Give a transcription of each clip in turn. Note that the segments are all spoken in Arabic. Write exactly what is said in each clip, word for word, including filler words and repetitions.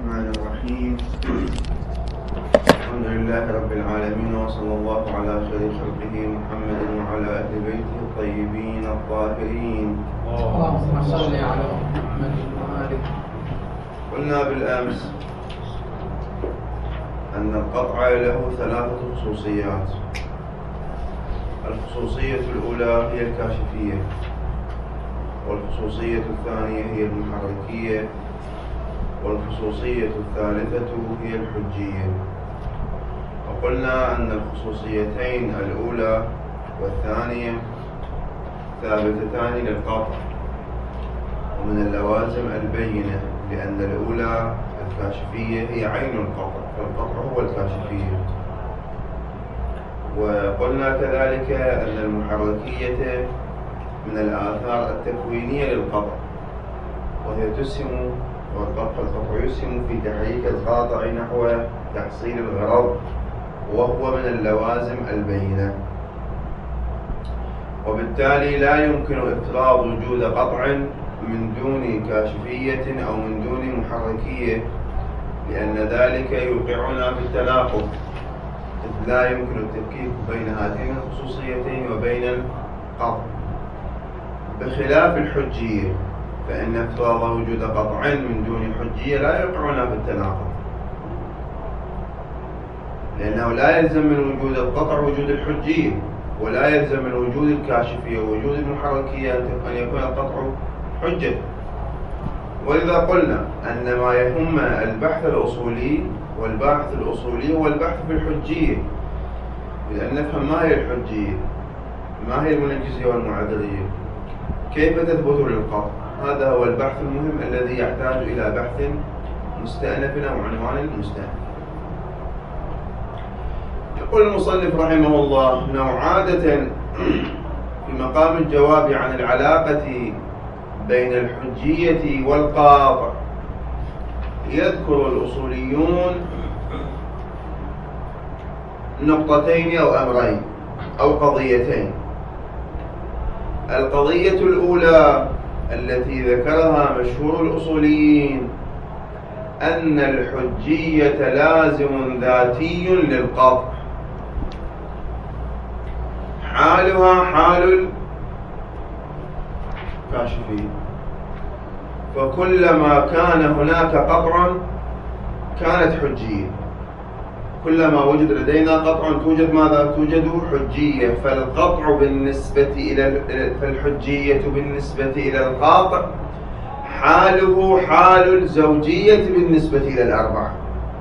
الرحمن الرحيم. الحمد لله رب العالمين، وصلى الله على خير خلقه محمد وعلى أهل بيته الطيبين الطاهرين. اللهم صل على محمد وآله. قلنا بالأمس أن القطع له ثلاثة خصوصيات. الخصوصية الأولى هي الكاشفية، والخصوصية الثانية هي المحركية، والخصوصية الثالثة هي الحجية. وقلنا أن الخصوصيتين الأولى والثانية ثابتتان للقطع ومن اللوازم البينة، لأن الأولى الكاشفية هي عين القطع، فالقطع هو الكاشفية. وقلنا كذلك أن المحركية من الآثار التكوينية للقطع، وهي تسهم والقطع يسهم في تحريك القاطع نحو تحصيل الغرض، وهو من اللوازم البينة. وبالتالي لا يمكن افتراض وجود قطع من دون كاشفية أو من دون محركية، لأن ذلك يوقعنا في التناقض، إذ لا يمكن التفكيك بين هاتين الخصوصيتين وبين القطع. بخلاف الحجية، فإن افتراض وجود قطع من دون حجية لا يوقعنا في التناقض، لأنه لا يلزم من وجود القطع وجود الحجية، ولا يلزم من وجود الكاشفية ووجود المحركية أن يكون القطع حجة. ولذا قلنا أن ما يهم البحث الأصولي والباحث الأصولي هو البحث في الحجية، لأن نفهم ما هي الحجية، ما هي المنجزية والمعذرية، كيف تثبت للقطع. هذا هو البحث المهم الذي يحتاج إلى بحث مستأنف أو عنوان مستأنف. يقول المصنف رحمه الله: عادة في مقام الجواب عن العلاقة بين الحجية والقاطع يذكر الأصوليون نقطتين أو أمرين أو قضيتين. القضية الأولى التي ذكرها مشهور الأصوليين أن الحجية لازم ذاتي للقطع، حالها حال الكاشفية، فكلما كان هناك قطع كانت حجية، كلما وجد لدينا قطع توجد ماذا؟ توجد حجية. فالقطع بالنسبة إلى فالحجية بالنسبة إلى القاطع حاله حال الزوجية بالنسبة إلى الأربعة.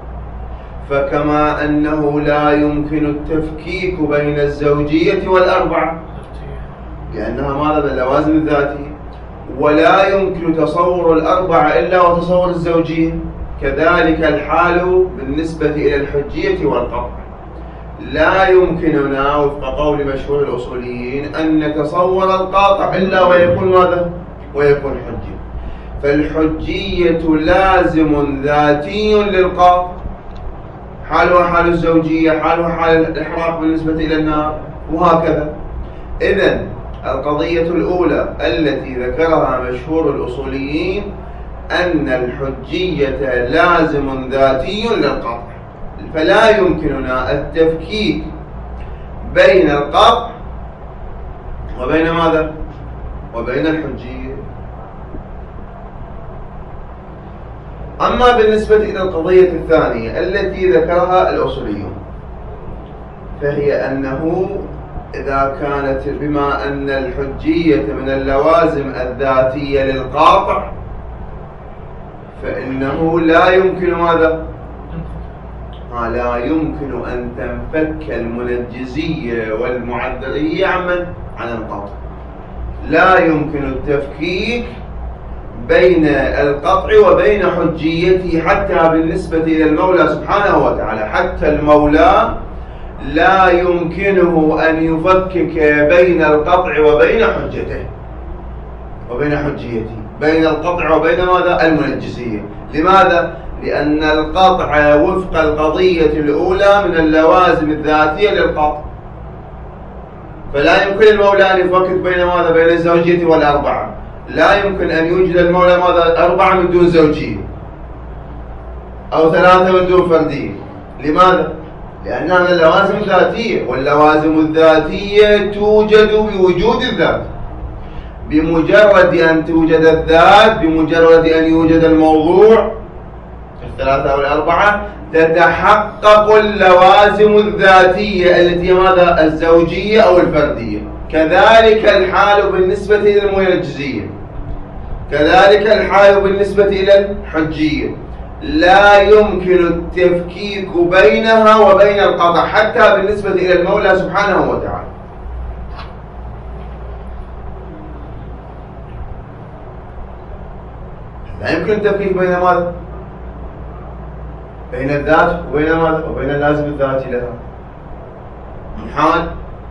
فكما أنه لا يمكن التفكيك بين الزوجية والأربعة لأنها ماذا؟ باللوازم الذاتية، ولا يمكن تصور الأربعة إلا وتصور الزوجية، كذلك الحال بالنسبة إلى الحجية والقطع. لا يمكننا وفق قول مشهور الأصوليين أن نتصور القاطع إلا ويكون ماذا؟ ويكون حجية. فالحجية لازم ذاتي للقاطع، حالها حال الزوجية، حالها حال الإحراق بالنسبة إلى النار، وهكذا. إذن القضية الأولى التي ذكرها مشهور الأصوليين أن الحجية لازم ذاتي للقطع، فلا يمكننا التفكيك بين القطع وبين ماذا؟ وبين الحجية. أما بالنسبة إلى القضية الثانية التي ذكرها الأصوليون، فهي أنه إذا كانت بما أن الحجية من اللوازم الذاتية للقاطع فإنه لا يمكن ماذا؟ آه لا يمكن أن تنفك المنجزية والمعذرية عن من؟ عن القطع. لا يمكن التفكيك بين القطع وبين حجيته، حتى بالنسبة إلى المولى سبحانه وتعالى. حتى المولى لا يمكنه أن يفكك بين القطع وبين حجته وبين حجيته، بين القطع وبين ماذا؟ المنجزية. لماذا؟ لأن القطع وفق القضية الأولى من اللوازم الذاتية للقطع، فلا يمكن المولى أن يفكك بين ماذا؟ بين الزوجية والأربعة. لا يمكن أن يوجد المولى ماذا؟ أربعة من دون زوجية. أو ثلاثة من دون فردية. لماذا؟ لأنها اللوازم ذاتية، واللوازم الذاتية توجد بوجود الذات. بمجرد أن توجد الذات، بمجرد أن يوجد الموضوع الثلاثة أو الأربعة، تتحقق اللوازم الذاتية التي ماذا؟ الزوجية أو الفردية. كذلك الحال بالنسبة إلى المنجزية، كذلك الحال بالنسبة إلى الحجية. لا يمكن التفكيك بينها وبين القطع حتى بالنسبة إلى المولى سبحانه وتعالى. لا يمكن التفكيك بين ماذا؟ بين الذات وبين ماذا؟ وبين اللازم الذاتي لها. محال.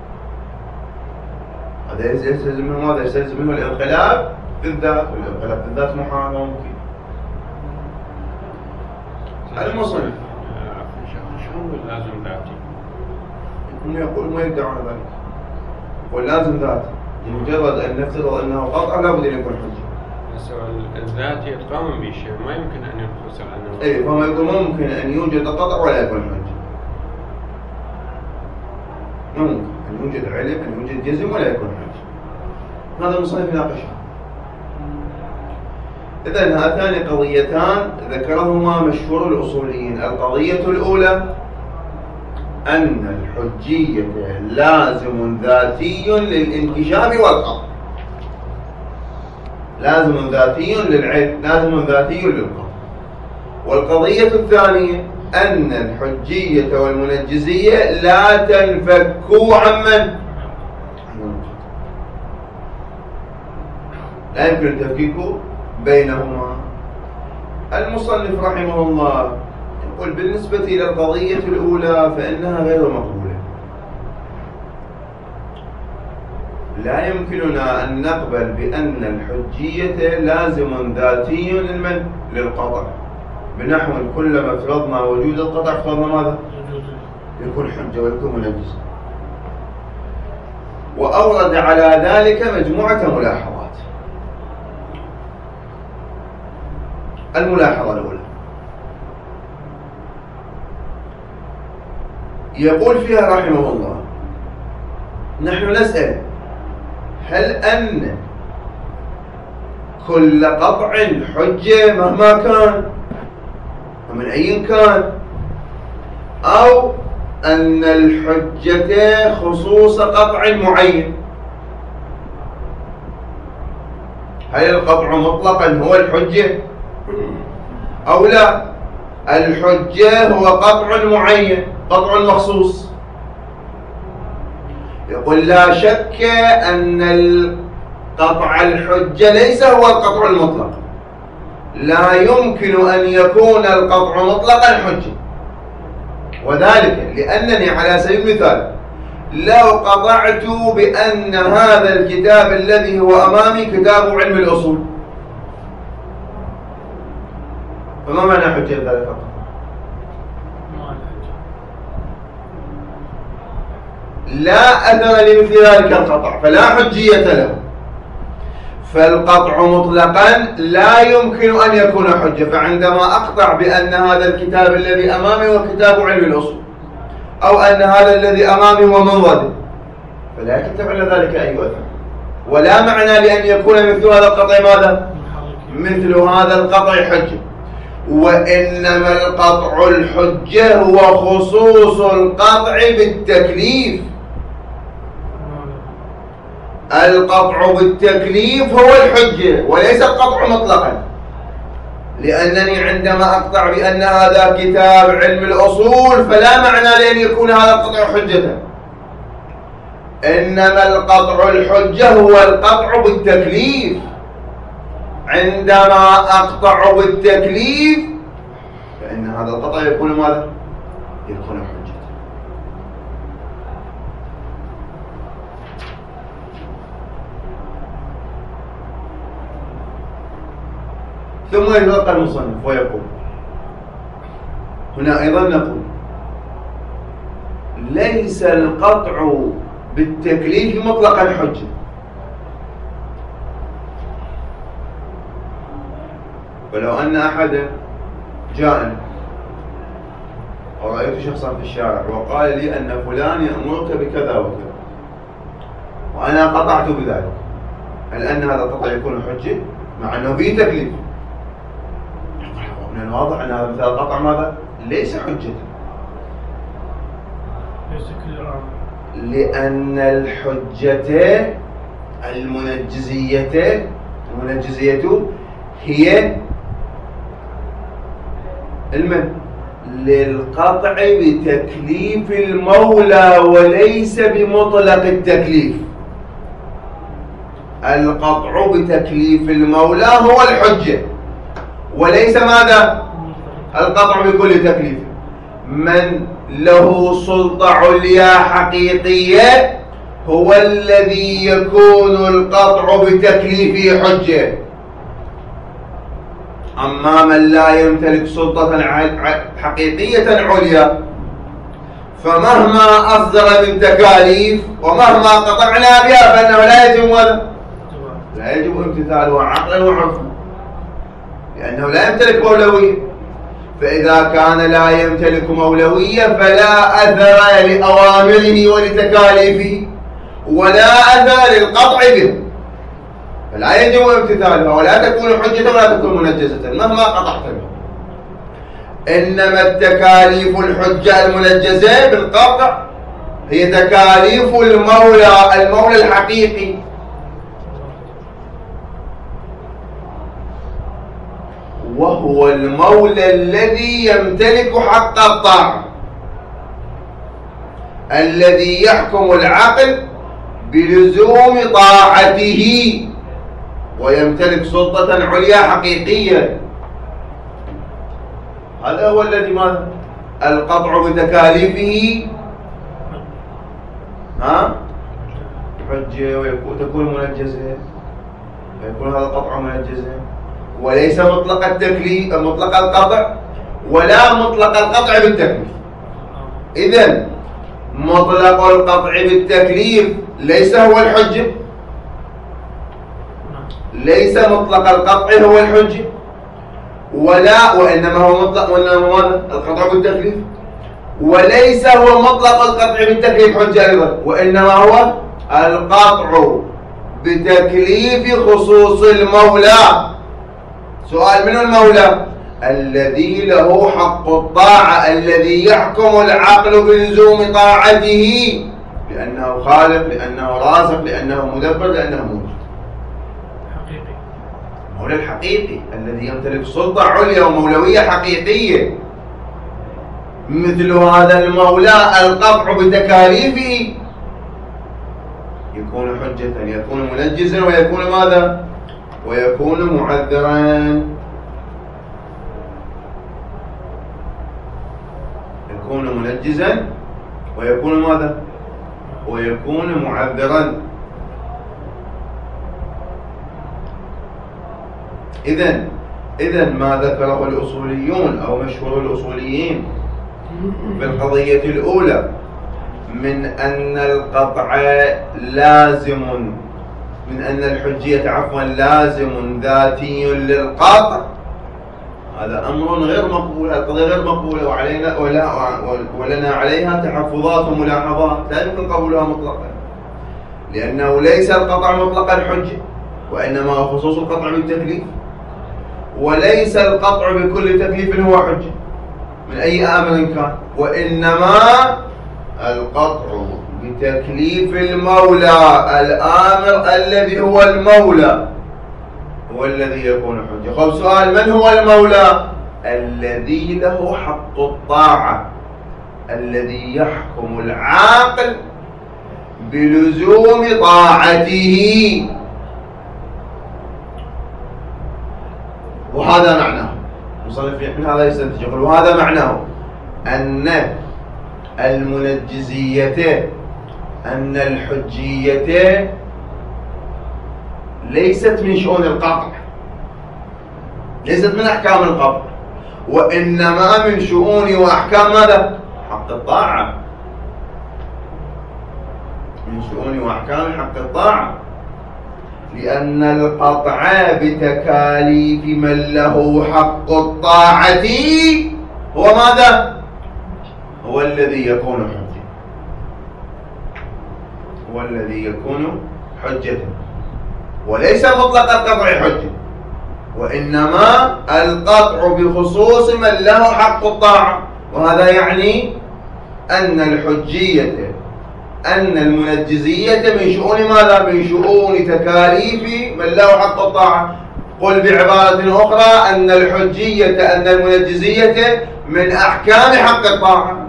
هذا يستلزم منه ماذا؟ يستلزم منه الانقلاب في الذات، والانقلاب في الذات محال وممكن. المصنف شلون اللازم ذاتي؟ هم يقول ما يدعون ذلك، واللازم ذاتي بمجرد ان نفترض انه قطع لابد ان يكون حجه. بس الذاتي يتقامن بشيء ما يمكن ان ينفصل عنه. اي فما يقول ممكن ان يوجد قطع ولا يكون حجه. ممكن ان يوجد علم، ان يوجد جزم ولا يكون حجه. هذا المصنف يناقشها. إذن هاتان قضيتان ذكرهما مشهور الأصوليين. القضية الأولى أن الحجية لازم ذاتي للانكشاف والقطع، لازم ذاتي للعلم، لازم ذاتي للقطع. والقضية الثانية أن الحجية والمنجزية لا تنفكوا عمن؟ لا يمكن التفكيك بينهما. المصنف رحمه الله يقول بالنسبة إلى القضية الأولى فإنها غير مقبولة. لا يمكننا أن نقبل بأن الحجية لازم ذاتي للمن؟ للقطع. بنحو كلما افترضنا وجود القطع افترضنا ماذا؟ يكون حجة ويكون منجز. وأورد على ذلك مجموعة ملاحظات. الملاحظة الأولى يقول فيها رحمه الله: نحن نسأل هل أن كل قطع حجة مهما كان ومن أي كان، أو أن الحجة خصوص قطع معين؟ هل القطع مطلقا هو الحجة أو لا؟ الحجة هو قطع معين، قطع مخصوص. يقول لا شك أن القطع الحجة ليس هو القطع المطلق. لا يمكن أن يكون القطع مطلقا حجة، وذلك لأنني على سبيل المثال لو قطعت بأن هذا الكتاب الذي هو أمامي كتاب علم الأصول، فما معنى حجة ذلك القطع؟ لا أثر لمثل ذلك القطع فلا حجية له. فالقطع مطلقا لا يمكن أن يكون حجة. فعندما أقطع بأن هذا الكتاب الذي أمامي هو كتاب علم الأصول، أو أن هذا الذي أمامي هو منضد، فلا يكتب على ذلك أي أثر. ولا معنى لأن يكون مثل هذا القطع ماذا؟ مثل هذا القطع حجة. وإنما القطع الحجة هو خصوص القطع بالتكليف. القطع بالتكليف هو الحجة وليس القطع مطلقا. لأنني عندما أقطع بأن هذا كتاب علم الأصول فلا معنى لأن يكون هذا القطع حجة. إنما القطع الحجة هو القطع بالتكليف. عندما أقطع بالتكليف فإن هذا القطع يكون ماذا؟ يكون حجة. ثم يتلقى المصنف ويقول هنا أيضا نقول ليس القطع بالتكليف مطلقا حجة. ولو أن أحدا جاء ورأيت شخصا في الشارع وقال لي أن فلان يأمرك بكذا وكذا وأنا قطعت بذلك، هل أن هذا القطع يكون حجة؟ مع أنه فيه تكليف. من الواضح أن هذا مثال القطع ماذا؟ ليس حجة، لأن الحجة المنجزية المنجزية هي المن للقطع بتكليف المولى وليس بمطلق التكليف. القطع بتكليف المولى هو الحجة وليس ماذا؟ القطع بكل تكليف. من له سلطة عليا حقيقية هو الذي يكون القطع بتكليفه حجة. أما من لا يمتلك سلطة حقيقية عليا فمهما أصدر من تكاليف ومهما قطعنا بها فإنه لا يجب ماذا؟ لا يجب امتثالها عقلا وعرفا، لأنه لا يمتلك مولوية. فإذا كان لا يمتلك مولوية فلا أثر لأوامره ولتكاليفه ولا أثر للقطع به، فلا يجب امتثالها ولا تكون حجة ولا تكون منجزة مهما قطعت به. إنما التكاليف الحجة المنجزة بالقطع هي تكاليف المولى المولى الحقيقي، وهو المولى الذي يمتلك حق الطاعة، الذي يحكم العقل بلزوم طاعته ويمتلك سلطة عليا حقيقية. هذا هو الذي ماذا؟ القطع بتكاليفه ها حجة وتكون منجزة، ويكون هذا القطع منجزة وليس مطلق التكليف مطلق القطع ولا مطلق القطع بالتكليف. إذن مطلق القطع بالتكليف ليس هو الحجة، ليس مطلق القطع هو الحجة، ولا وإنما هو مطلق وإنما ماذا؟ القطع بالتكليف، وليس هو مطلق القطع بالتكليف حجة أيضا، وإنما هو القطع بتكليف خصوص المولى. سؤال: من المولى؟ الذي له حق الطاعة، الذي يحكم العقل بلزوم طاعته لأنه خالق، لأنه رازق، لأنه مدبر، لأنه موجود. حقيقي، المولى الحقيقي الذي يمتلك سلطة عليا ومولوية حقيقية. مثل هذا المولى القطع بتكاليفه يكون حجة، يكون منجزا، ويكون ماذا؟ ويكون معذرا. يكون منجزا ويكون ماذا؟ ويكون معذرا. إذن إذن ما ذكره الأصوليون أو مشهور الأصوليين في القضية الأولى من أن القطع لازم، من أن الحجية عفوا لازم ذاتي للقطع، هذا أمر غير مقبول، القضية غير مقبولة، وعلينا ولا ولنا عليها تحفظات وملاحظات لا يمكن قبولها مطلقا، لأنه ليس القطع مطلق الحجة، وإنما هو خصوص القطع بالتكليف، وليس القطع بكل تكليف هو حجة من أي أمر كان، وإنما القطع بتكليف المولى الآمر الذي هو المولى هو الذي يكون حجة. خب سؤال: من هو المولى؟ الذي له حق الطاعة، الذي يحكم العاقل بلزوم طاعته. وهذا معناه، مصنف من هذا يستنتج يقول: وهذا معناه أن المنجزية، أن الحجية ليست من شؤون القطع، ليست من أحكام القطع، وإنما من شؤون وأحكام ماذا؟ حق الطاعة، من شؤون وأحكام حق الطاعة، لأن القطع بتكاليف من له حق الطاعة هو ماذا؟ هو الذي يكون حجة، هو الذي يكون حجة، وليس مطلق القطع حجة، وإنما القطع بخصوص من له حق الطاعة. وهذا يعني أن الحجية أن المنجزية من شؤون ماذا؟ من شؤون تكاليف من له حق الطاعة. قل بعبارة أخرى أن الحجية أن المنجزية من أحكام حق الطاعة.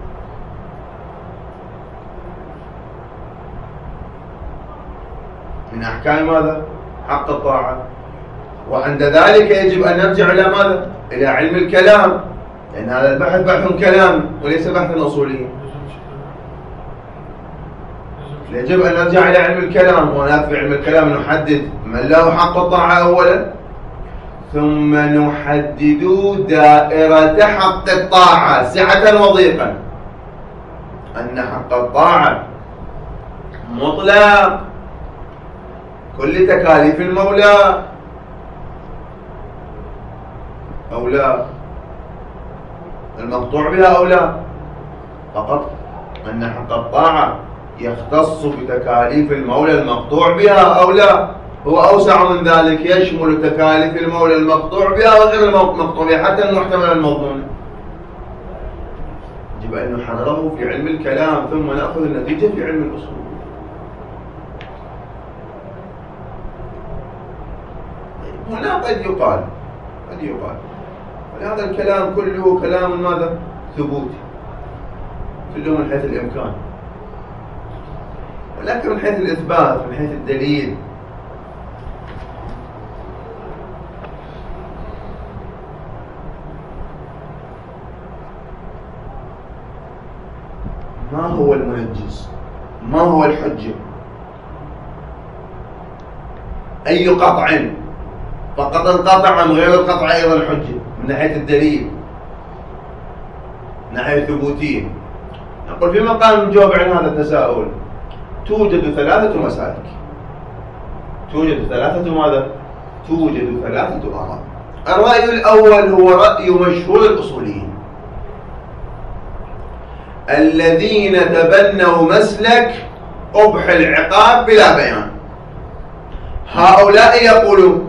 من أحكام ماذا؟ حق الطاعة. وعند ذلك يجب أن نرجع إلى ماذا؟ إلى علم الكلام، لأن هذا البحث بحث كلام وليس بحثا أصوليا. يجب أن نرجع إلى علم الكلام، وهناك في علم الكلام نحدد من له حق الطاعة أولا، ثم نحدد دائرة حق الطاعة سعة وضيقا. أن حق الطاعة مطلق كل تكاليف المولى أو لا، المقطوع بها أو لا، فقط أن حق الطاعة يختص بتكاليف المولى المقطوع بها أو لا، هو أوسع من ذلك، يشمل تكاليف المولى المقطوع بها وغير المقطوع بها حتى المحتمل المظنون. يجب أن نحرره في علم الكلام ثم نأخذ النتيجة في علم الأصول. هنا قد يقال قد يقال ولهذا الكلام كله كلام ماذا؟ ثبوتي، كله من حيث الإمكان، ولكن من حيث الإثبات من حيث الدليل ما هو المنجز؟ ما هو الحجة؟ أي قطع؟ فقط القطع أم غير القطع أيضا حجة من ناحية الدليل، من ناحية الثبوتية؟ نقول في مقام الجواب عن هذا التساؤل توجد ثلاثة مسالك، توجد ثلاثة ماذا؟ توجد ثلاثة آراء. الرأي الأول هو رأي مشهور الأصوليين الذين تبنوا مسلك قبح العقاب بلا بيان. هؤلاء يقولون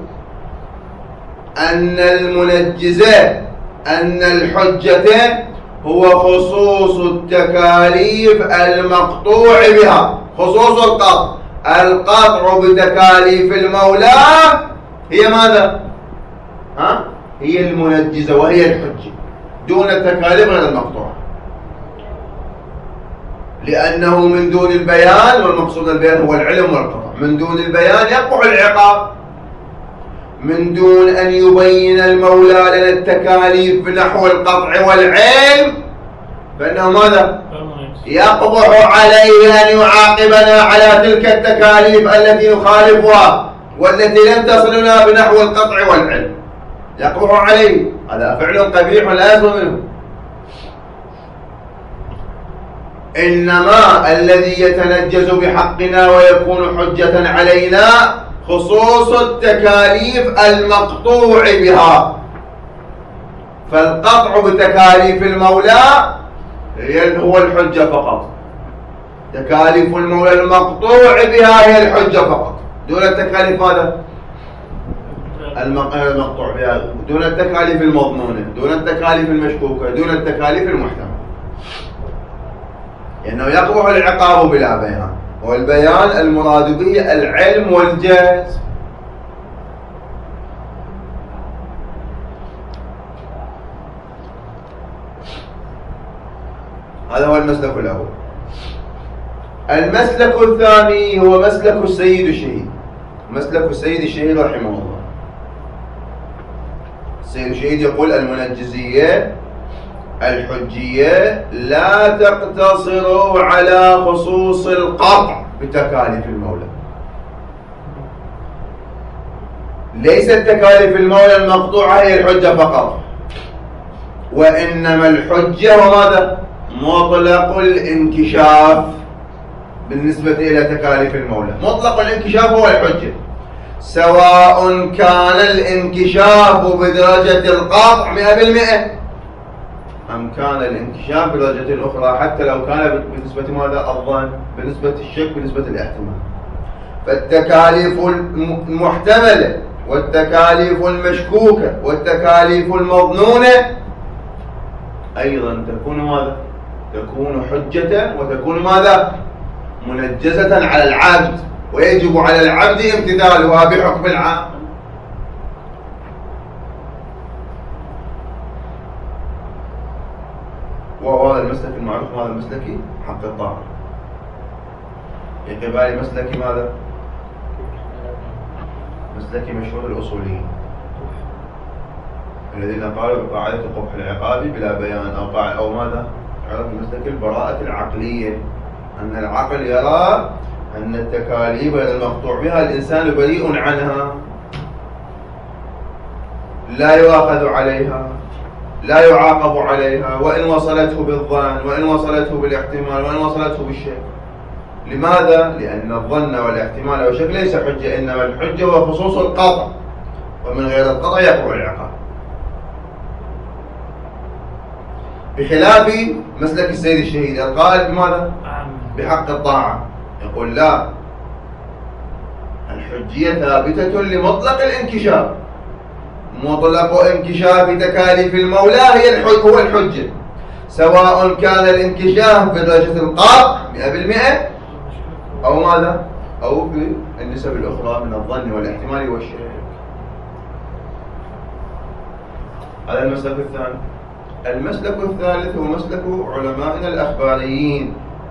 أن المنجزة أن الحجة هو خصوص التكاليف المقطوع بها، خصوص القطع، القطع بتكاليف المولى هي ماذا؟ ها؟ هي المنجزة وهي الحجة دون التكاليف غير المقطوعة، لأنه من دون البيان، والمقصود البيان هو العلم والقطع، من دون البيان يقع العقاب، من دون أن يبين المولى لنا التكاليف بنحو القطع والعلم فإنه ماذا؟ يقبح عليه أن يعاقبنا على تلك التكاليف التي نخالفها والتي لم تصلنا بنحو القطع والعلم، يقبح عليه، هذا فعل قبيح لا يصل منه. إنما الذي يتنجز بحقنا ويكون حجة علينا خصوص التكاليف المقطوع بها، فالقطع بتكاليف المولى هو الحجة فقط، تكاليف المولى المقطوع بها هي الحجة فقط دون التكاليف هذا المقطوع بها، دون التكاليف المظنونة، دون التكاليف المشكوكة، دون التكاليف المحتملة، لأنه يقبح العقاب بلا بيان، والبيان المراد به العلم والجهل. هذا هو المسلك الأول. المسلك الثاني هو مسلك السيد الشهيد، مسلك السيد الشهيد رحمه الله. السيد الشهيد يقول المنجزية الحجية لا تقتصر على خصوص القطع بتكاليف المولى، ليست تكاليف المولى المقطوعة هي الحجة فقط، وإنما الحجة وماذا؟ مطلق الانكشاف بالنسبة إلى تكاليف المولى، مطلق الانكشاف هو الحجة، سواء كان الانكشاف بدرجة القطع مئة بالمئة أم كان الانكشاف بدرجة أخرى حتى لو كان بنسبة ماذا؟ الظن، بنسبة الشك، بنسبة الاحتمال. فالتكاليف المحتملة والتكاليف المشكوكة والتكاليف المظنونة أيضا تكون ماذا؟ تكون حجة وتكون ماذا؟ منجزة على العبد، ويجب على العبد امتثالها بحكم العام. وهو هذا المسلك المعروف، هذا المسلك حق الطاعة. في قبال مسلك ماذا؟ مسلك مشهور الأصوليين الذين قالوا بقاعدة قبح العقاب بلا بيان، أو قاعدة أو ماذا؟ عرف مسلك البراءة العقلية، أن العقل يرى أن التكاليف المقطوع بها الإنسان بريء عنها، لا يؤاخذ عليها، لا يعاقب عليها، وإن وصلته بالظن، وإن وصلته بالاحتمال، وإن وصلته بالشك. لماذا؟ لأن الظن والاحتمال والشك ليس حجة، إنما الحجة هو خصوص القطع، ومن غير القطع يقع العقاب. بخلاف مسلك السيد الشهيد القائل بماذا؟ بحق الطاعة، يقول لا، الحجية ثابتة لمطلق الانكشاف، مطلق انكشاف تكاليف المولى هي الحج هو الحجة، سواء كان الانكشاف بدرجة القطع مئة بالمئة أو ماذا؟ أو بالنسب الأخرى من الظن والاحتمال والشك. هذا المسلك الثاني. المسلك الثالث هو مسلك علمائنا الأخباريين.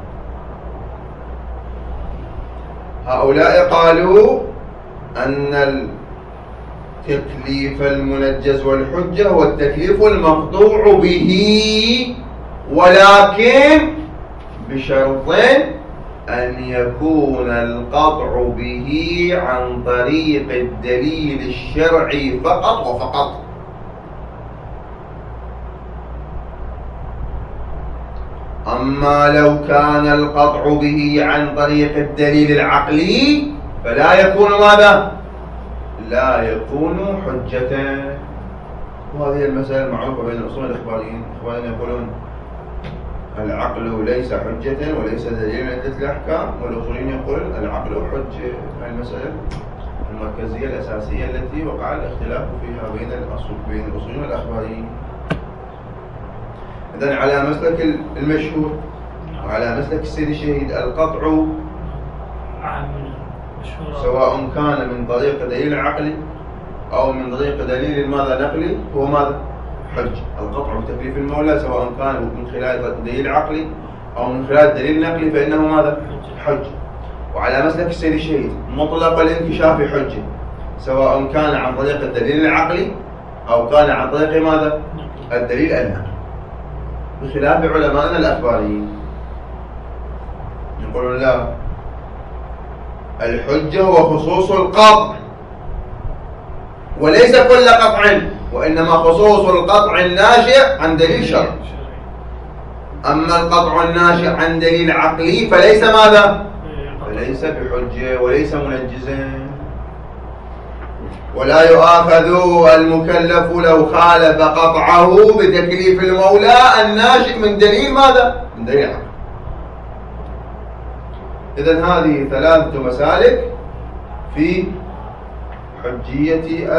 هؤلاء قالوا أن التكليف المنجز والحجة هو التكليف المقطوع به، ولكن بشرطين: أن يكون القطع به عن طريق الدليل الشرعي فقط وفقط. أما لو كان القطع به عن طريق الدليل العقلي فلا يكون ماذا؟ لا يكون حجة. وهذه المسألة المعروفة بين الأصول الإخباريين. الإخباريين يقولون العقل ليس حجة وليس دليل على الأحكام، والأصوليين يقولون العقل حجة. هذه المسألة المركزية الأساسية التي وقع الاختلاف فيها بين الأصول بين الأصوليين والأخباريين. إذن على مسلك المشهور وعلى مسلك السيد الشهيد القطع سواء كان من طريق دليل عقلي أو من طريق دليل ماذا نقلي هو ماذا؟ حج. القطع بتكليف المولى سواء كان من خلال دليل عقلي أو من خلال دليل نقلي فإنه ماذا؟ حج. وعلى مسلك السيد الشهيد مطلق الانكشاف حجة سواء كان عن طريق الدليل العقلي أو كان عن طريق ماذا؟ الدليل النقلي، بخلاف علمائنا الأخباريين يقولون لا، الحجة هو خصوص القطع وليس كل قطع، وإنما خصوص القطع الناشئ عن دليل شرعي. أما القطع الناشئ عن دليل عقلي فليس ماذا؟ فليس بحجة وليس منجزا، ولا يؤاخذ المكلف لو خالف قطعه بتكليف المولى الناشئ من دليل ماذا؟ من دليل عقل. إذن هذه ثلاثة مسالك في حجية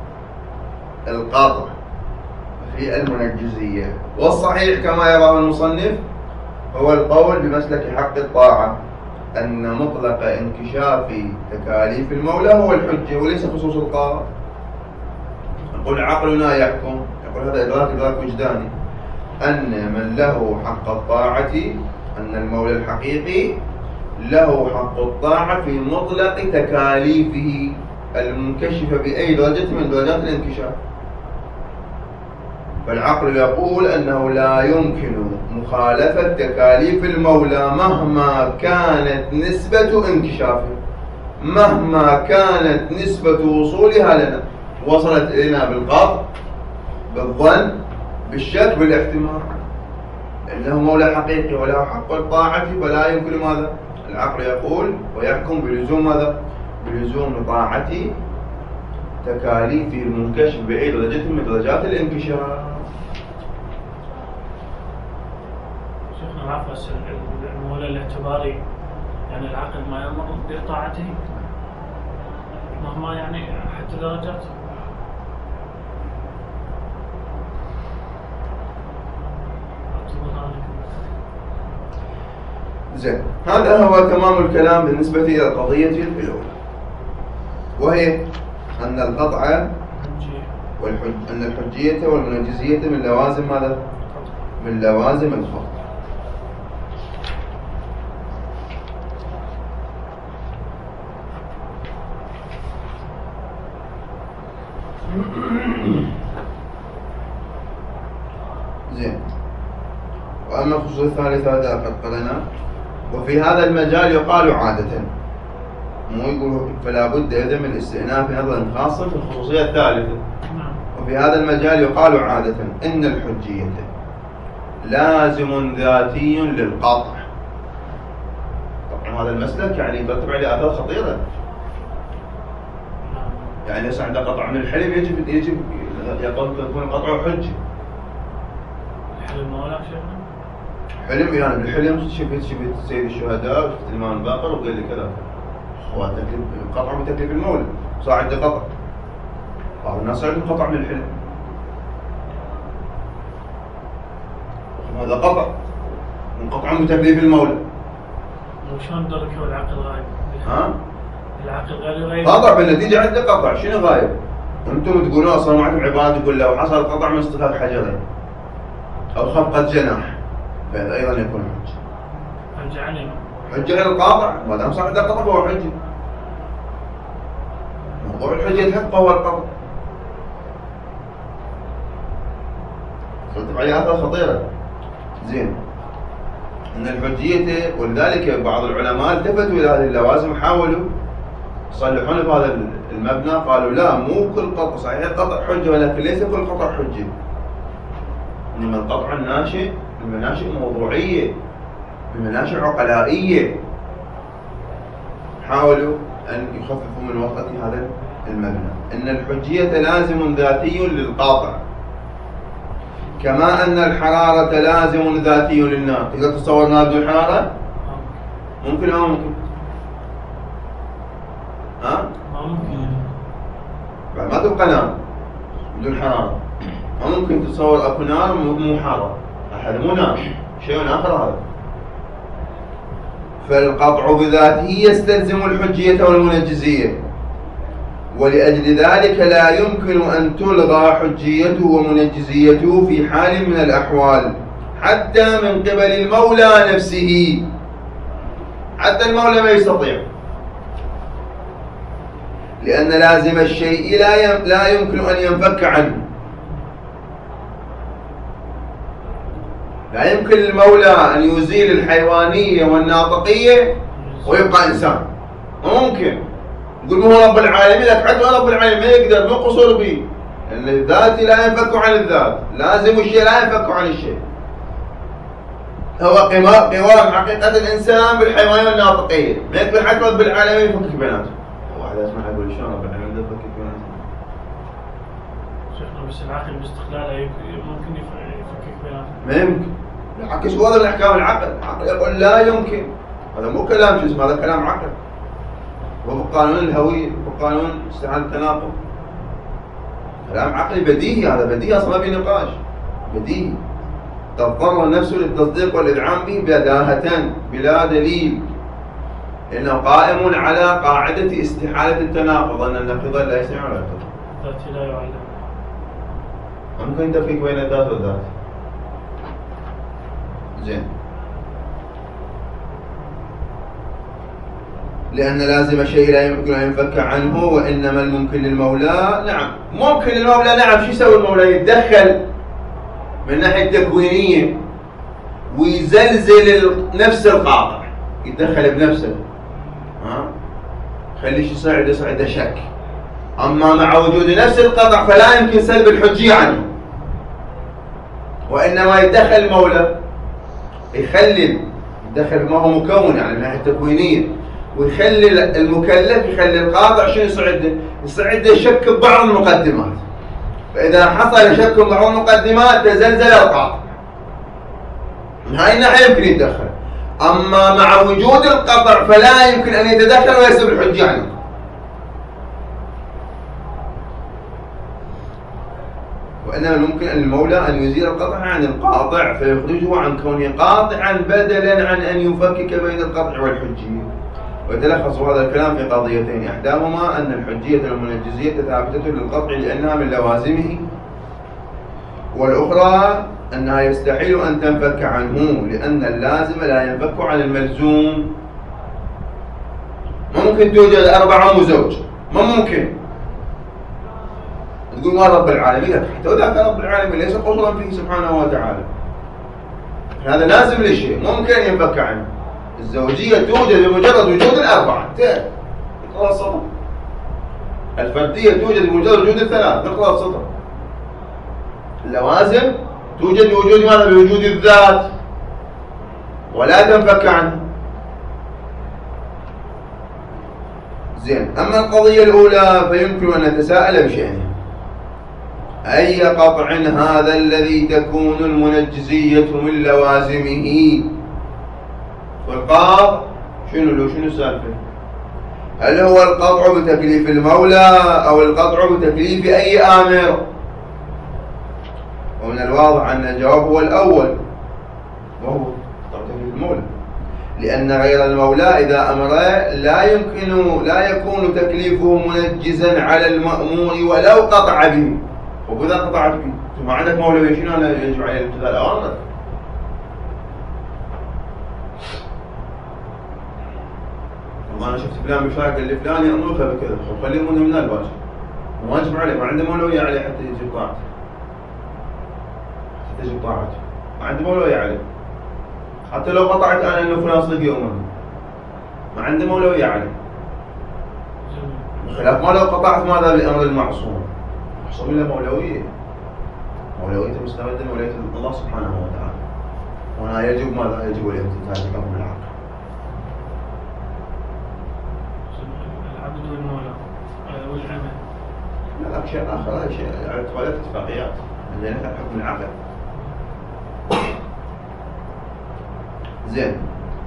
القطع في المنجزية. والصحيح كما يراه المصنف هو القول بمسلك حق الطاعة، أن مطلق انكشاف تكاليف المولى هو الحجة وليس خصوص القاضي. نقول عقلنا يحكم، يقول هذا إدراك إدراك وجداني، أن من له حق الطاعة، أن المولى الحقيقي له حق الطاعة في مطلق تكاليفه المنكشفة بأي درجة من درجات الانكشاف. فالعقل يقول أنه لا يمكن مخالفة تكاليف المولى مهما كانت نسبة انكشافه، مهما كانت نسبة وصولها لنا، وصلت إلينا بالقطع، بالظن، بالشك، بالاحتمال. إنه مولى حقيقي وله حق الطاعة فلا يمكن ماذا؟ العقل يقول ويحكم بلزوم ماذا؟ بلزوم طاعة تكاليف المنكشف بأي درجة من درجات الانكشاف. شيخنا العفو، المولى الاعتباري يعني العقل ما يأمر بطاعته مهما يعني حتى درجات. زين، هذا هو تمام الكلام بالنسبة إلى قضية الأولى، وهي أن القطع والحج أن الحجية والمنجزية من لوازم ماذا؟ من لوازم الفرض. زين، وأما الخصوصية الثالثة هذا قد قلنا. وفي هذا المجال يقال عادة، مو يقول فلا بد إذا من استئناف نظر خاص في الخصوصية الثالثة. وفي هذا المجال يقال عادة إن الحجية لازم ذاتي للقاطع. طبعا هذا المسلك يعني يترتب عليه آثار خطيرة. يعني ليس عند قطع من الحلم يجب يجب يكون القطع حجة. الحلم ولا شيء؟ حلم يعني بالحلم شفت شفت سيد الشهداء وشفت الإمام الباقر وقال لي كذا. هو تكليف قطع من تكليف المولى، صار عندي قطع. بعض الناس عندهم قطع من الحلم. هذا قطع منقطع من تكليف المولى. وشلون دركوا العقل غايب؟ ها؟ العقل غير غايب. قطع بالنتيجة عنده قطع، شنو غايب؟ أنتم تقولون أصلا معكم عبارة تقول لو حصل قطع من اصطفاف حجرين أو خفقة جناح فهذا أيضا يكون حجة. حجة علينا. حجة غير القاطع، ما دام صار عنده قطع فهو حجة. موضوع الحجة يتحقق هو القطع. ترتب عليه آثار خطيرة. زين. أن الحجية، ولذلك بعض العلماء التفتوا إلى هذه اللوازم وحاولوا يصلحون بهذا المبنى، قالوا لا مو كل قطع صحيح قطع حجة ولكن ليس كل قطع حجة. إنما القطع الناشئ بمناشئ موضوعية بمناشئ عقلائية. حاولوا أن يخففوا من وطأة هذا المبنى. إن الحجية لازم ذاتي للقاطع، كما أن الحرارة لازم ذاتي للنار. تقدر تتصور نار بدون حرارة؟ ممكن أو ممكن؟ ها؟ ما ممكن. بعد ما تبقى نار بدون حرارة. ما ممكن تتصور أكو نار مو حارة. أحد مو نار، شيء آخر هذا. فالقطع بذاته يستلزم الحجية والمنجزية، ولأجل ذلك لا يمكن أن تلغى حجيته ومنجزيته في حال من الأحوال حتى من قبل المولى نفسه. حتى المولى ما يستطيع، لأن لازم الشيء لا يمكن أن ينفك عنه. لا يمكن للمولى أن يزيل الحيوانية والناطقية ويبقى إنسان، ممكن. يقول ما هو رب العالمين، لك حتى رب العالمين ما يقدر، مو قصور به. لأن الذات لا ينفك عن الذات، لازم الشيء لا ينفك عن الشيء. هو قوام حقيقة الإنسان بالحيوانية والناطقية، ما يقدر حتى رب العالمين يفكك بيناتهم. واحد يسمع يقول شلون رب العالمين يقدر يفكك بيناتهم؟ شيخنا بس العقل باستقلاله ممكن يفكك بيناتهم. ما يمكن، بالعكس هو هذا من أحكام العقل. العقل يقول لا يمكن. هذا مو كلام شو اسمه، هذا كلام عقل. وهو قانون الهوية وقانون استعادة التناقض. كلام عقلي بديهي، هذا بديهي أصلا ما في نقاش، بديهي. تضطر النفس للتصديق والإذعان به بداهة بلا دليل، لأنه قائم على قاعدة استحالة التناقض، أن النقيض لا يسمع ولا يقتضي. الذات لا يعلم. ممكن تفريق بين الذات والذات. زين. لأن لازم الشيء لا يمكن أن ينفك عنه، وإنما الممكن للمولى نعم. ممكن للمولى نعم. شو يسوي المولى؟ يتدخل من ناحية تكوينية ويزلزل نفس القاطع، يتدخل بنفسه. ها؟ خليش يصعد يصعد شك. أما مع وجود نفس القطع فلا يمكن سلب الحجية عنه، وإنما يتدخل المولى يخلل، يتدخل ما هو مكون يعني من ناحية تكوينية، ويخلي المكلف يخلي القاطع شنو يصعده؟ يصعده شك ببعض المقدمات. فإذا حصل شك ببعض المقدمات تزلزل القاطع. من هاي الناحية يمكن يتدخل. أما مع وجود القطع فلا يمكن أن يتدخل ويسلب الحجة عنه. وإنما ممكن أن المولى أن يزيل القطع عن القاطع فيخرجه عن كونه قاطعا بدلا عن أن يفكك بين القطع والحجية. ويتلخص هذا الكلام في قضيتين، إحداهما أن الحجية المنجزية ثابتة للقطع لأنها من لوازمه، والأخرى أنها يستحيل أن تنفك عنه لأن اللازم لا ينفك عن الملزوم. ما ممكن توجد أربعة وزوج، ما ممكن تقول ما رب العالمين، حتى وذاك رب العالمين ليس قصرا فيه سبحانه وتعالى. هذا لازم للشيء ممكن أن ينفك عنه. الزوجية توجد بمجرد وجود الأربعة، نقرأ السطر. الفردية توجد بمجرد وجود الثلاث، نقرأ السطر. اللوازم توجد بوجود ماذا؟ بوجود الذات ولا تنفك عنه. زين. أما القضية الأولى فيمكن أن نتساءل بشأنها: أي قطع هذا الذي تكون المنجزية من لوازمه؟ والقاطع شنو له؟ شنو السالفة؟ هل هو القطع بتكليف المولى أو القطع بتكليف أي آمر؟ ومن الواضح أن الجواب هو الأول، وهو تكليف المولى، لأن غير المولى إذا أمر لا يمكن لا يكون تكليفه منجزا على المأمور ولو قطع به. وإذا قطعت به ثم عندك مولوية شنو أنا يجب عليه امتثال أوامر؟ والله أنا شفت فلان بفاق اللي فلان يأمرك بكذا، خليه منه من الباشا، واجب عليه، ما عنده مولوية عليه حتى يجي طاعته، حتى يجي طاعته، ما عنده مولوية عليه. حتى لو قطعت أنا إنه فلان صديقي أمرني، ما عنده مولوية عليه. بخلاف ما لو قطعت ماذا بأمر المعصوم، المعصوم له مولوية، مولويته مستمدة مولوية الله سبحانه وتعالى. وهنا يجب ماذا؟ يجب الامتثال بحكم العقل. العبد والمولى والعمل. لا لا شيء آخر، هذا شيء اعتقادات اتفاقيات، عندنا حكم العقل. زين.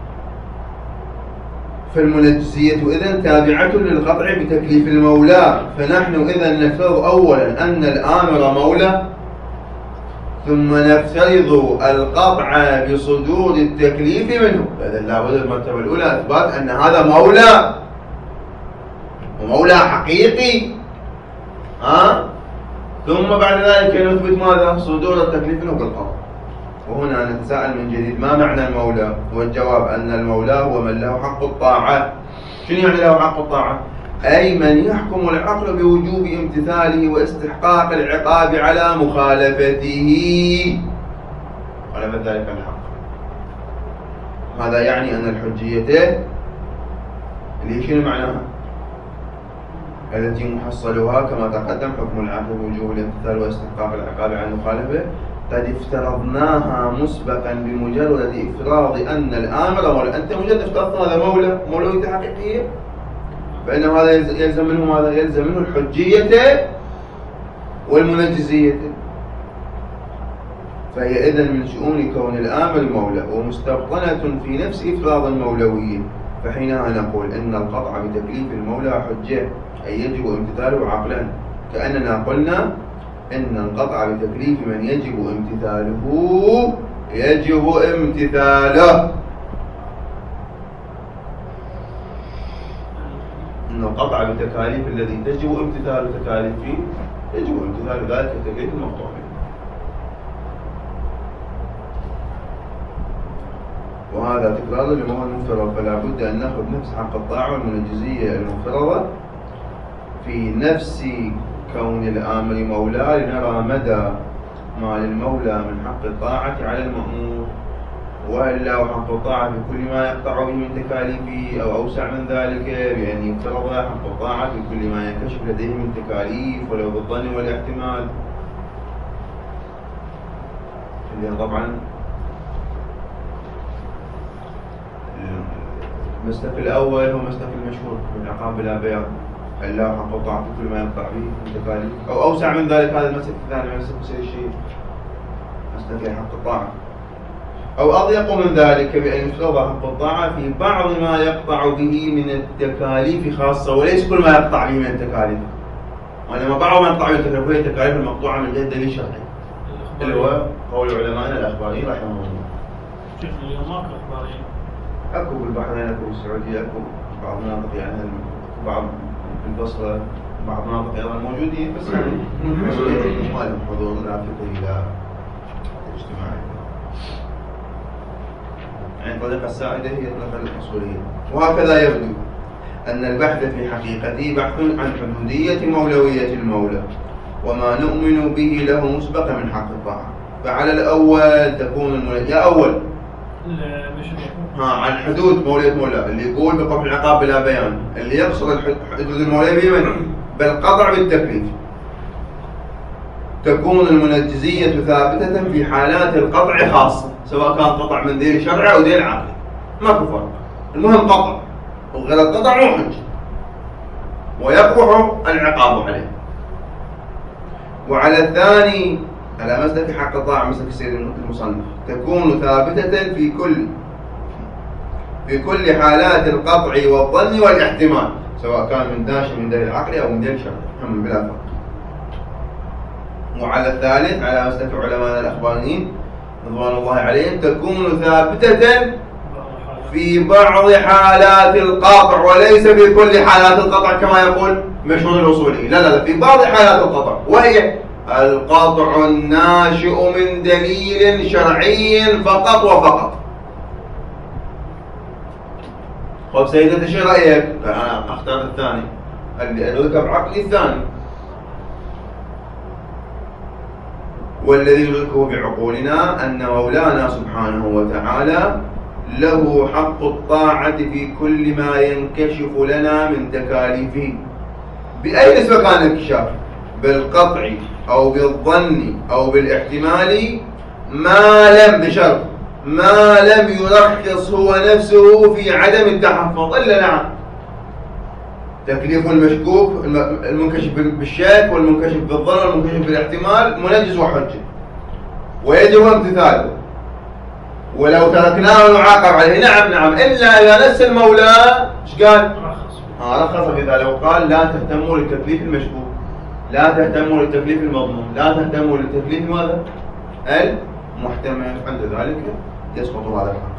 فالمنجزية إذن تابعة للقطع بتكليف المولى، فنحن إذن نفترض أولا أن الآمر مولى، ثم نفترض القطع بصدور التكليف منه. فإذن لابد المرتبة الأولى إثبات أن هذا مولى ومولى حقيقي، ها؟ ثم بعد ذلك نثبت ماذا؟ صدور التكليف منه بالقطع. وهنا نتساءل من جديد: ما معنى المولى؟ والجواب أن المولى هو من له حق الطاعة. شنو يعني له حق الطاعة؟ أي من يحكم العقل بوجوب امتثاله واستحقاق العقاب على مخالفته، ولم ذلك الحق. هذا يعني أن الحجية اللي شنو معناها؟ التي محصلها كما تقدم حكم العقل بوجوب الامتثال واستحقاق العقاب على مخالفته، قد افترضناها مسبقا بمجرد افراض ان الامر مولى. انت مجرد افترضت هذا مولى، مولويته حقيقيه، فانه هذا يلزم منه ماذا؟ يلزم منه الحجيه والمنجزيه. فهي اذن من شؤون كون الامر مولى ومستبطنه في نفس افراض المولويه، فحينها نقول ان القطع بتكليف المولى حجه، اي يجب امتثاله عقلا، كاننا قلنا إن القطع بتكليف من يجب امتثاله يجب امتثاله. إن القطع بتكاليف الذي تجب امتثال تكاليفه يجب امتثال ذلك التكليف المقطوع به. وهذا تكرار لما هو المفترض، فلا بد أن نأخذ نفس حق الطاعة والمنجزية المفترضة في نفس كون الآمر مولى، لنرى مدى ما للمولى من حق الطاعة على المأمور، وهل له حق الطاعة في كل ما يقطع به من تكاليفه، أو أوسع من ذلك بأن يفترض حق الطاعة في كل ما ينكشف لديه من تكاليف ولو بالظن والاحتمال. اللي طبعا المسلك الأول هو مسلك المشهور بالعقاب بلا بيان، هل له حق الطاعة في كل ما يقطع به من تكاليف، أو أوسع من ذلك هذا المسلك الثاني، مسلك مسير الشيء، مسلك حق الطاعة أو أضيق من ذلك بأن يفترض حق الطاعة في بعض ما يقطع به من التكاليف خاصة، وليس كل ما يقطع به من التكاليف، وإنما بعض ما يقطع به من التكاليف وهي التكاليف المقطوعة من جهة دليل شرعي اللي هو قول علمائنا الأخباريين رحمهم الله. شيخ اليوم ماكو أخباريين؟ أكو بالبحرين، أكو بالسعودية، أكو بعض المناطق يعني بعض البصرة، بعض المناطق أيضا موجودين، بس يعني من حصوليتهم ما لهم حضور لافت إلى الاجتماع. يعني الطريقة السائدة هي الطريقة الحصولية. وهكذا يبدو أن البحث في حقيقته بحث عن حدودية مولوية المولى وما نؤمن به له مسبقا من حق الطاعة. فعلى الأول تكون المولى أول ها عن حدود مولوية مولى، اللي يقول بقطع العقاب بلا بيان، اللي يقصد حدود المولوية بمن؟ بالقطع بالتكليف. تكون المنجزية ثابتة في حالات القطع خاصة، سواء كان قطع من دليل شرعي أو دليل عقلي، ماكو فرق، المهم قطع، وغير القطع مو حجة ويقبح العقاب عليه. وعلى الثاني على مسلك حق الطاعة مسلك السيد المصنف تكون ثابتة في كل في كل حالات القطع والظن والاحتمال، سواء كان من داش من دليل عقلي أو من دليل شرعي، هم بلا فرق. وعلى الثالث على مسلك علماء الأخباريين رضوان الله عليهم تكون ثابتة في بعض حالات القطع وليس في كل حالات القطع كما يقول مشهور الأصولي، لا لا لا، في بعض حالات القطع، وهي القطع الناشئ من دليل شرعي فقط وفقط. طيب سيدنا ايش رأيك؟ أنا أختار الثاني اللي أدرك بعقلي الثاني، والذي ندركه بعقولنا أن مولانا سبحانه وتعالى له حق الطاعة في كل ما ينكشف لنا من تكاليفه. بأي نسبة كان الانكشاف؟ بالقطع أو بالظن أو بالاحتمال، ما لم بشرط ما لم يرخص هو نفسه في عدم التحفظ إلا نعم. تكليف المشكوك المنكشف بالشك والمنكشف بالظن والمنكشف بالاحتمال منجز وحجة ويجب امتثاله، ولو تركناه نعاقب عليه. نعم نعم، إلا إذا نسى المولى ايش قال؟ آه رخص في ذلك وقال لا تهتموا للتكليف المشكوك، لا تهتموا للتكليف المضمون، لا تهتموا للتكليف ماذا؟ المحتمل، عند ذلك يسقط هذا الحق.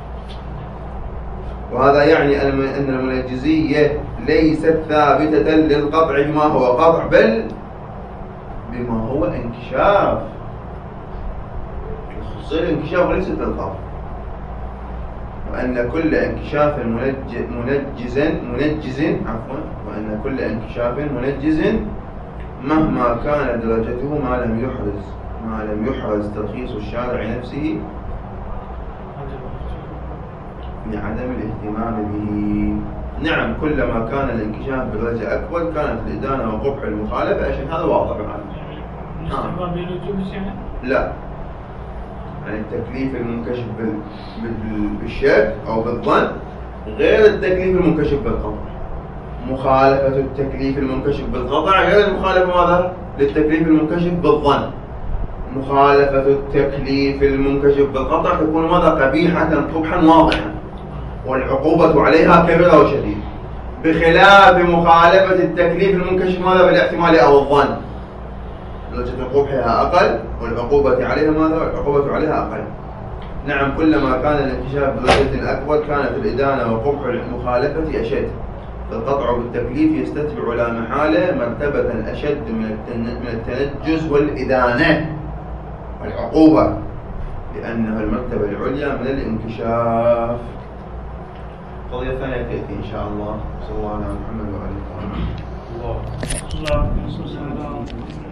وهذا يعني أن المنجزية ليست ثابتة للقطع بما هو قطع، بل بما هو انكشاف. خصوصية الانكشاف وليست القطع، وأن كل انكشاف منجز منجز عفوا وأن كل انكشاف منجز مهما كانت درجته ما لم يحرز ما لم يحرز ترخيص الشارع نفسه لعدم الاهتمام به. نعم، كلما كان الانكشاف بدرجة أكبر كانت الإدانة وقبح المخالفة أشد. هذا واضح عنه. الاستحباب يلوجوز يعني؟ لا، يعني التكليف المنكشف بالشك أو بالظن غير التكليف المنكشف بالقطع. مخالفة التكليف المنكشف بالقطع غير المخالفة ماذا؟ للتكليف المنكشف بالظن. مخالفة التكليف المنكشف بالقطع تكون ماذا؟ قبيحة قبحا واضحا، والعقوبة عليها كبيرة وشديدة، بخلاف مخالفة التكليف المنكشف ماذا؟ بالاحتمال أو الظن، درجة قبحها أقل والعقوبة عليها ماذا؟ والعقوبة عليها أقل. نعم، كلما كان الانكشاف بدرجة أكبر كانت الإدانة وقبح المخالفة أشد. فالقطع بالتكليف يستتبع لا محالة مرتبة أشد من التنجس والإدانة والعقوبة، لأنها المرتبة العليا من الانكشاف. قضية ثانية تأتي إن شاء الله. صلى الله على محمد وعلى آله وصحبه. الله.